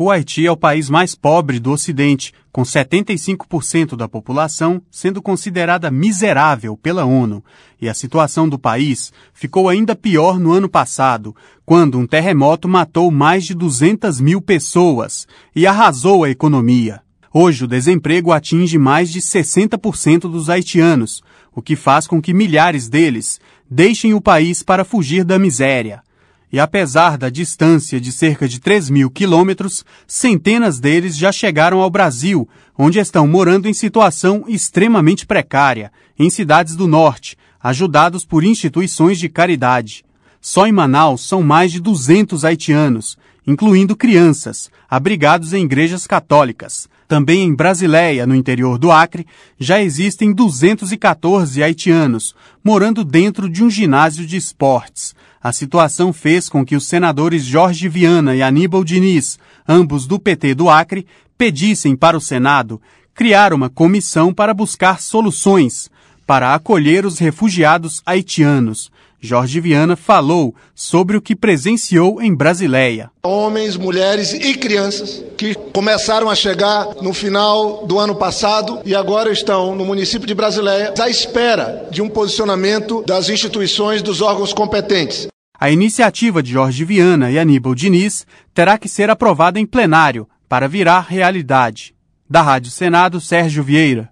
O Haiti é o país mais pobre do Ocidente, com 75% da população sendo considerada miserável pela ONU. E a situação do país ficou ainda pior no ano passado, quando um terremoto matou mais de 200 mil pessoas e arrasou a economia. Hoje, o desemprego atinge mais de 60% dos haitianos, o que faz com que milhares deles deixem o país para fugir da miséria. E apesar da distância de cerca de 3.000 quilômetros, centenas deles já chegaram ao Brasil, onde estão morando em situação extremamente precária, em cidades do norte, ajudados por instituições de caridade. Só em Manaus são mais de 200 haitianos, incluindo crianças, abrigados em igrejas católicas. Também em Brasileia, no interior do Acre, já existem 214 haitianos, morando dentro de um ginásio de esportes. A situação fez com que os senadores Jorge Viana e Aníbal Diniz, ambos do PT do Acre, pedissem para o Senado criar uma comissão para buscar soluções para acolher os refugiados haitianos. Jorge Viana falou sobre o que presenciou em Brasileia. Homens, mulheres e crianças que começaram a chegar no final do ano passado e agora estão no município de Brasileia à espera de um posicionamento das instituições dos órgãos competentes. A iniciativa de Jorge Viana e Aníbal Diniz terá que ser aprovada em plenário para virar realidade. Da Rádio Senado, Sérgio Vieira.